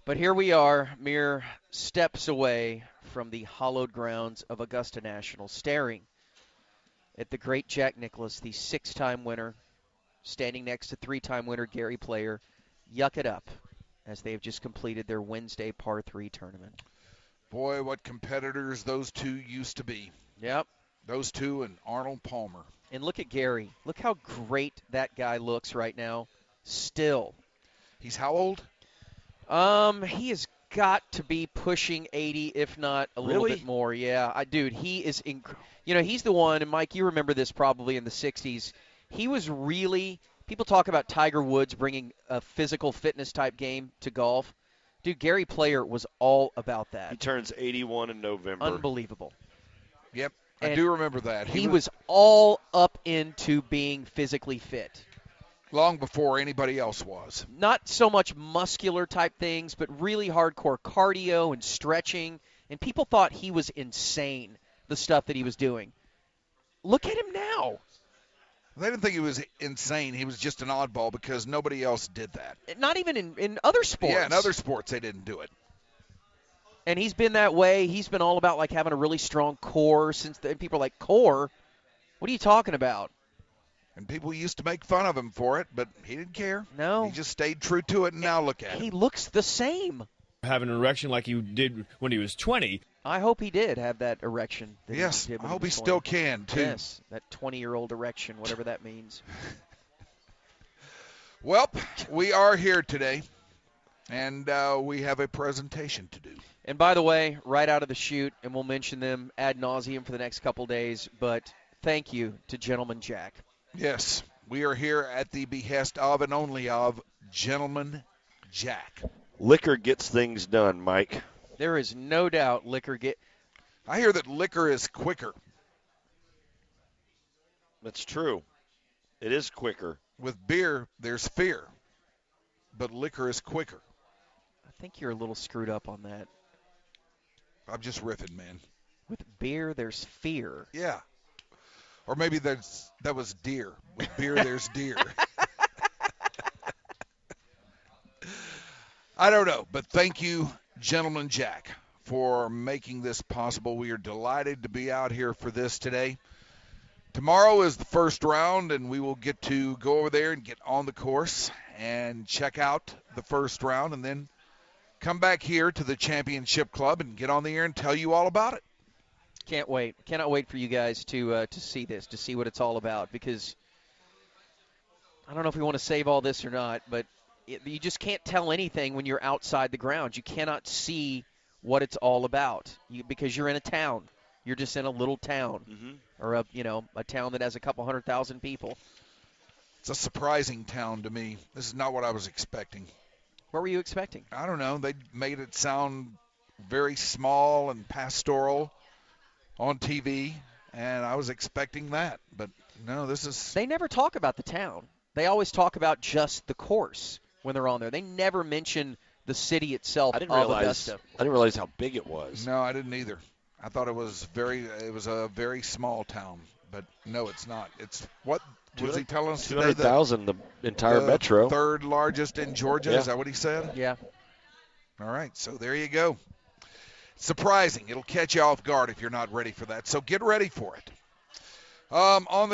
But here we are, mere steps away from the hallowed grounds of Augusta National, staring at the great Jack Nicklaus, the 6-time winner, standing next to 3-time winner Gary Player, yuck it up as they have just completed their Wednesday par 3 tournament. Boy, what competitors those two used to be. Yep. Those two and Arnold Palmer. And look at Gary. Look how great that guy looks right now. Still. He's how old? He has got to be pushing 80, if not a little bit more. Yeah, dude, he is. He's the one. And Mike, you remember this probably in the '60s. He was really. People talk about Tiger Woods bringing a physical fitness type game to golf. Dude, Gary Player was all about that. He turns 81 in November. Unbelievable. Yep, and I do remember that. He was all up into being physically fit. Long before anybody else was. Not so much muscular type things, but really hardcore cardio and stretching. And people thought he was insane, the stuff that he was doing. Look at him now. They didn't think he was insane. He was just an oddball because nobody else did that. Not even in other sports. Yeah, in other sports they didn't do it. And he's been that way. He's been all about like having a really strong core since then. People are like, core? What are you talking about? And people used to make fun of him for it, but he didn't care. No. He just stayed true to it, and now look at him. He looks the same. Have an erection like he did when he was 20. I hope he did have that erection. Yes, I hope he still can, too. Yes, that 20-year-old erection, whatever that means. Well, we are here today, and we have a presentation to do. And by the way, right out of the chute, and we'll mention them ad nauseum for the next couple days, but thank you to Gentleman Jack. Yes, we are here at the behest of and only of Gentleman Jack. Liquor gets things done, Mike. There is no doubt liquor I hear that liquor is quicker. That's true. It is quicker. With beer, there's fear, but liquor is quicker. I think you're a little screwed up on that. I'm just riffing, man. With beer, there's fear. Yeah. Or maybe that was deer. With beer, there's deer. I don't know, but thank you, Gentleman Jack, for making this possible. We are delighted to be out here for this today. Tomorrow is the first round, and we will get to go over there and get on the course and check out the first round, and then come back here to the Championship Club and get on the air and tell you all about it. Can't wait. Cannot wait for you guys to see this, to see what it's all about, because I don't know if we want to save all this or not, but you just can't tell anything when you're outside the grounds. You cannot see what it's all about because you're in a town. You're just in a little town, or a town that has a couple 100,000 people. It's a surprising town to me. This is not what I was expecting. What were you expecting? I don't know. They made it sound very small and pastoral on TV, and I was expecting that. But no, this is... They never talk about the town. They always talk about just the course when they're on there. They never mention the city itself of Augusta. I didn't realize how big it was. No, I didn't either. I thought it was a very small town, but no, it's not. It's what was he telling us today? 200,000, the entire metro. Third largest in Georgia. Yeah. Is that what he said? Yeah. All right, so there you go. Surprising. It'll catch you off guard if you're not ready for that. So get ready for it. On the